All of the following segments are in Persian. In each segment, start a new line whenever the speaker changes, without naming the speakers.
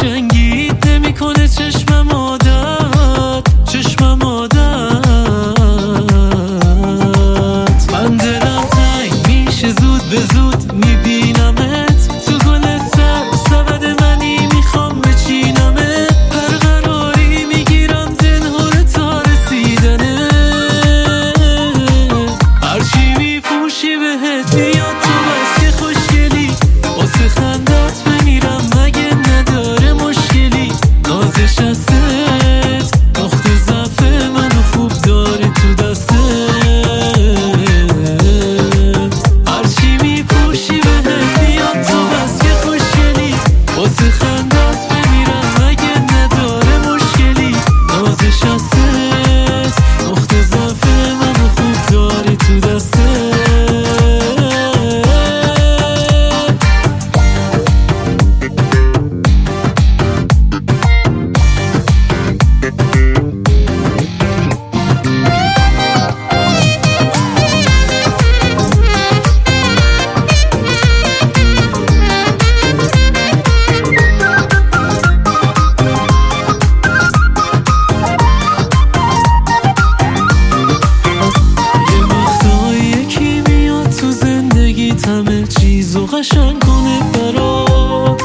قشنگیت نمیکنه چشمم عادت، چشمم عادت. من دلم تنگ میشه زود به زود میبینمت تو گل سبد منی، میخوام بچینمت. هر قراری میگیرم تنها تا رسیدنه، هرچی میپوشی بهت میاد تو بس که خوشگلی. واسه خندت بمیرم مگه نداره مشکلی. نازش هستت نقطه ضعف منو خوب داره تو دسته. هرچی میپوشی بهت میاد تو بس که خوشگلی. واسه خندت بمیرم مگه نداره مشکلی. نازش هستت نقطه ضعف منو خوب داره تو دسته. همه چیزو قشنگ کنه برات،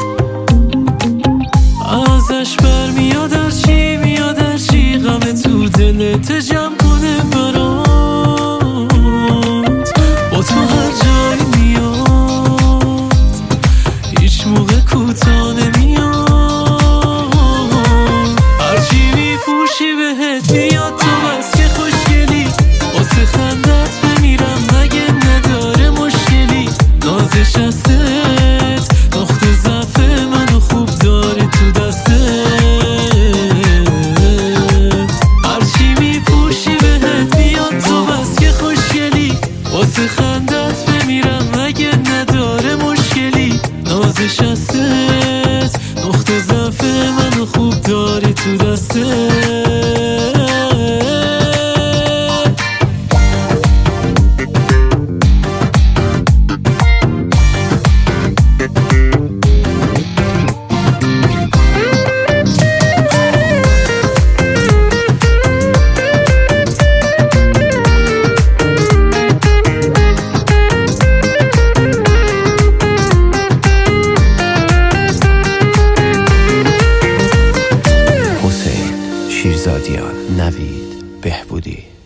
ازش برمیاد هرچی میاد، هرچی غم تو دلت جمع کنه برات. با تو هر جایی میاد هیچ موقع کوتاه نمیاد. هرچی میپوشی بهت میاد تو بس که خوشگلی. واسه خندت بمیرم مگه نداره مشکلی. نازش هستت نقطه ضعف منو خوب داره تو دسته. هرچی میپوشی بهت میاد تو بس که خوشگلی. واسه خندت بمیرم مگه نداره مشکلی. نازش هستت نقطه ضعف منو خوب داره تو دسته.
شیرزادیان، نوید بهبودی.